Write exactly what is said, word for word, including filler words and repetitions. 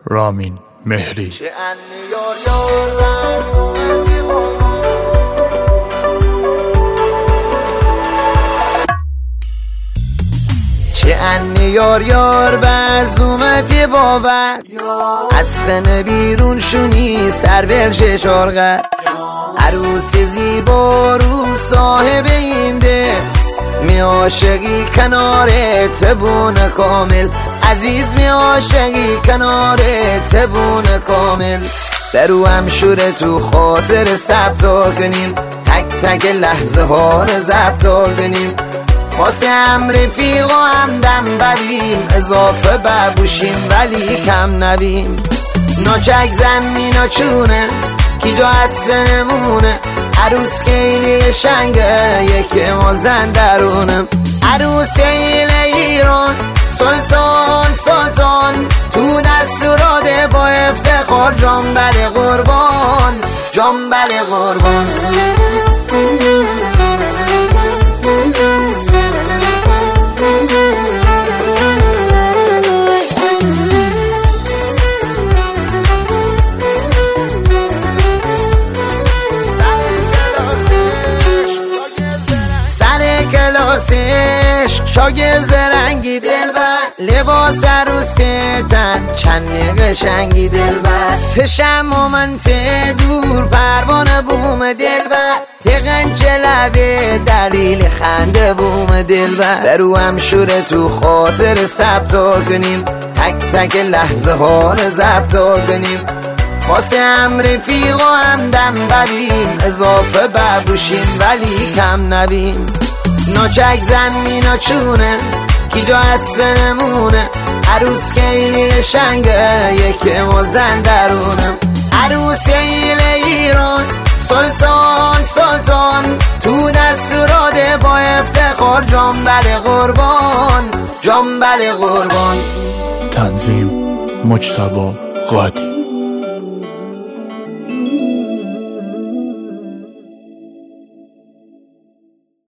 رامین مهری. چه انی یار یار بز اومدی بابت از خنه بیرون شونی سر بلشه چارغه عروس زیبا رو صاحب این دل می عاشقی کنارت بونه کامل عزیز می عاشقی کنارت بونه کامل برو هم شوره تو خاطر ثبتا کنیم تک تک لحظه ها رو ضبطا کنیم واسه هم رفیق و هم دم بریم اضافه ببوشیم ولی کم نبیم ناچک زمین چونه کی جا از نمونه عروس خیلی قشنگه یکی ما زن درونه عروس ایران سلطان سلطان تو دستوراده با افتخار جنبل قربان جنبل قربان کلاسش شاگرد زرنگی دلبر لباس عروس تن چند قشنگی دلبر پشم مومنت دور پروانه بوم دلبر تقن جلبه دلیل خنده بوم دلبر برو هم شوره تو خاطر ثبتا کنیم تک تک لحظه ها رو ضبطا کنیم واسه هم رفیق و هم دم بریم اضافه ببوشیم ولی کم نبیم ناچک زمین چونه کی جا از نمونه عروس خیلی قشنگه یکی ما زن درونه عروس ایران سلطان سلطان تو دستوراده با افتخار جنبل قربان جنبل قربان. تنظیم مجتبی قادی.